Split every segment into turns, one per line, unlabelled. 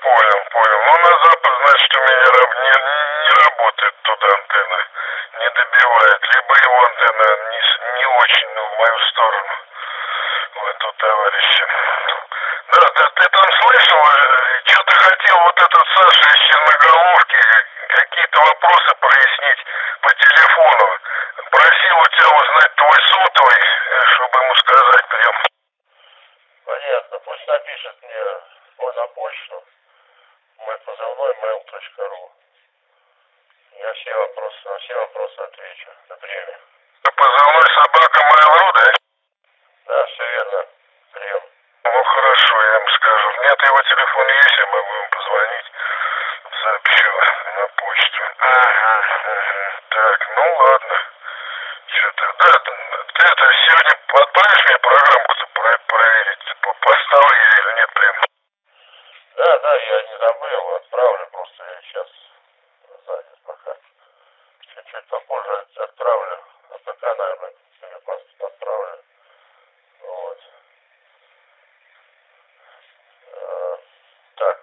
понял, понял. Ну, на запад, значит, у меня не работает туда антенна, не добивает. Либо его антенна не очень, ну, в мою сторону, в эту товарища. Да, да, ты там слышал, что ты хотел вот этот Саша из Черноголовки, какие-то вопросы прояснить по телефону. Просил у тебя узнать твой сотовый, чтобы ему сказать прям.
Понятно, пусть напишет мне на почту мой позывной mail.ru. Я на все вопросы отвечу. Например.
Позывной собака Mail.ru, да?
Да, все верно. Прием.
Ну хорошо, я ему скажу. Нет, его телефон есть, я могу ему позвонить. Сообщу на почту. Ага, ага. Так, ну ладно. Что-то, да, ты это сегодня отправишь мне программку-то проверить, поставил я или нет прям?
Да, я не забыл, отправлю, просто я сейчас занят пока. Чуть-чуть попозже отправлю, а пока, наверное, сегодня отправлю. Вот. Так.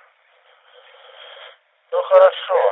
Ну хорошо.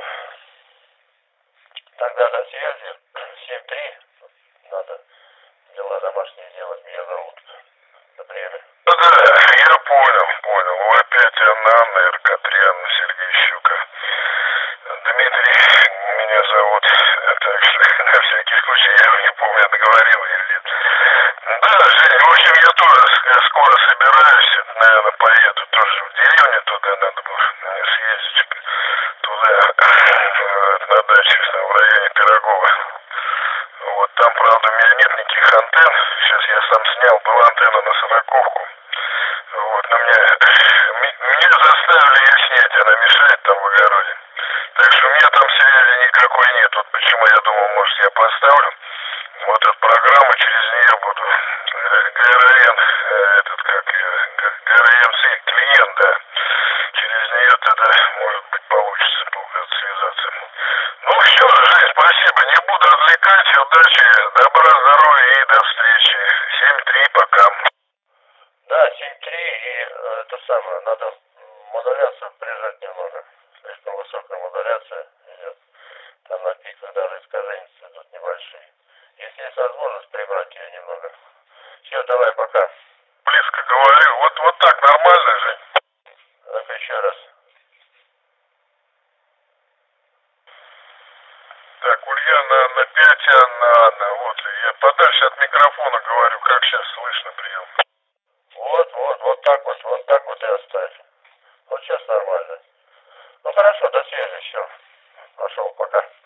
Тогда до связи. 7-3. Надо дела домашние делать. Меня зовут. Например.
Да, я понял. Вы опять Анна, РК3, Анна Сергей Щука. Дмитрий меня зовут. Так что на всякий случай я его не помню, отговорил или нет. Да, Жень, в общем, я тоже скоро собираюсь, наверное, поеду тоже в деревню, туда надо было мне съездить, туда, на даче в районе Пирогова. Вот там, правда, у меня нет никаких антенн, сейчас я сам снял, была антенна на 40-ку, вот, но меня заставили ее снять, она мешает там в огороде. Так что у меня там связи никакой нет, вот почему я думал, может, я поставлю. Вот эта программа, через нее буду ГРН, этот как ГРМС клиент, да. Через нее тогда, может быть, получится связаться. Ну все, Жень, спасибо. Не буду отвлекать. Удачи, добра, здоровья и до встречи. 7-3, пока.
Да, 7-3 и это самое, надо модуляцию прижать немного. Слишком высокая модуляция идет. Там на пиках даже искажения идут небольшие. Если есть возможность, прибрать ее немного. Все, давай, пока.
Близко говорю. Вот так нормально, Жень?
Так, еще раз.
Так, Ульяна на 5, Анна. Вот, я подальше от микрофона говорю, как сейчас слышно прием.
Вот так вот и оставь. Вот сейчас нормально. Ну хорошо, до связи, все. Пошел, пока.